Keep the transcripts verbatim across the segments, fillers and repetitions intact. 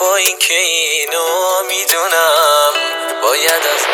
با اینکه اینو میدونم باید از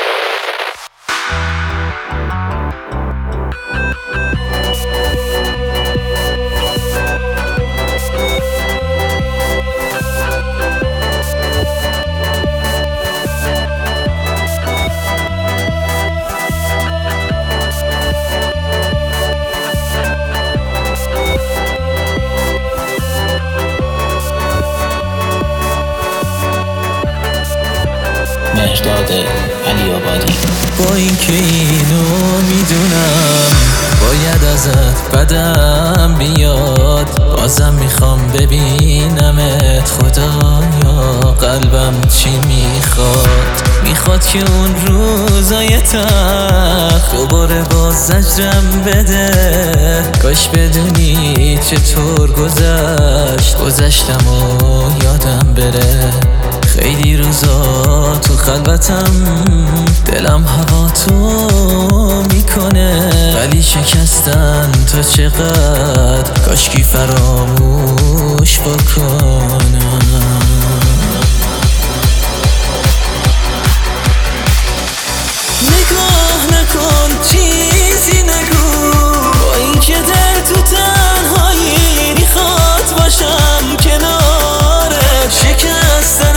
مهرداد علی آبادی. با اینکه اینو میدونم باید ازت بدم بیاد، بازم میخوام ببینمت خدایا، قلبم چی میخواد؟ میخواد که اون روزای تلخ دوباره باز زجرم بده. کاش بدونی چطور گذشت گذشتم و یادم بره. خیلی روزا تو خلوتم دلم هوا تو میکنه، ولی شکستن تا چقدر کاشکی فراموش بکنم. نگاه نکن چیزی نگو، با اینکه در تو تنهایی میخواد باشم کنارت. شکستن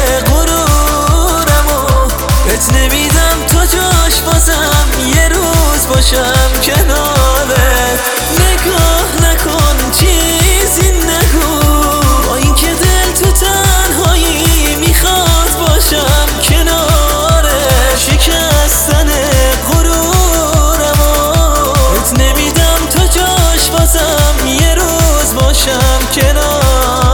غرورمو بهت نمیدم تو جاش، بازم یه روز باشم کنارت. نگاه نکن چیزی نگو، با اینکه دل تو تنهایی میخواد باشم کنارت. شکستن غرورمو بهت نمیدم تو جاش، بازم یه روز باشم کنارت.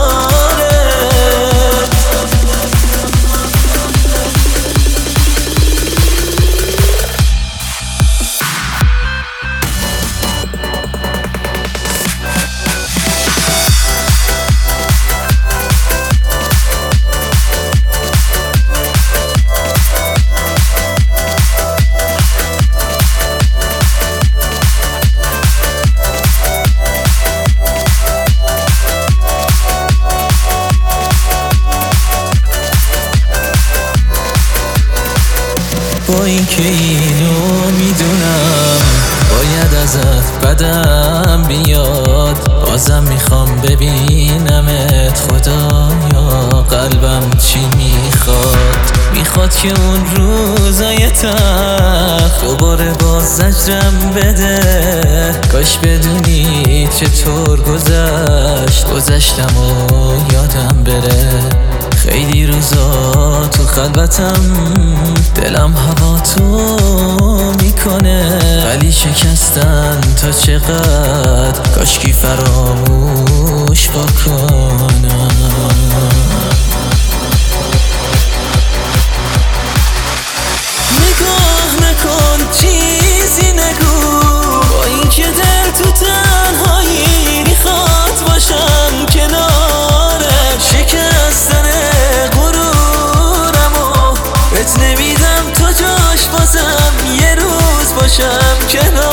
با اینکه اینو میدونم باید ازت بدم بیاد، بازم میخوام ببینمت خدایا، قلبم چی میخواد؟ میخواد که اون روزای تلخ دوباره باز زجرم بده. کاش بدونی چطور گذشت گذشتم و یادم بره. خیلی روزا تو خلوتم دلم هوا تو میکنه، ولی شکستن تا چقدر کاشکی فراموش بکنم. نگاه نکن چیزی نگو، با اینکه در تو تنهایی میخواد باشم کنارت. شکستن غرورمو بهت نمیدم تو جاش، بازم یه روز باشم کنارت.